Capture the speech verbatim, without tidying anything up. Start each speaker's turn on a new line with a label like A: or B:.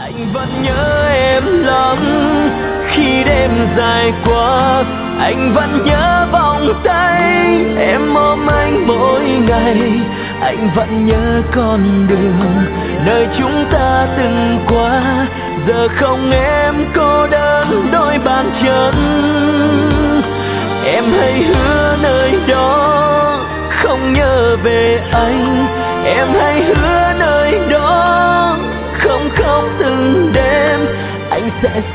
A: Anh vẫn nhớ em lắm khi đêm dài qua, anh vẫn nhớ vòng tay em ôm anh mỗi ngày, anh vẫn nhớ con đường nơi chúng ta từng qua, giờ không em cô đơn đôi bàn chân. Em hãy hứa nơi đó không nhớ về anh, em hãy hứa nơi đó không khóc từng đêm, anh sẽ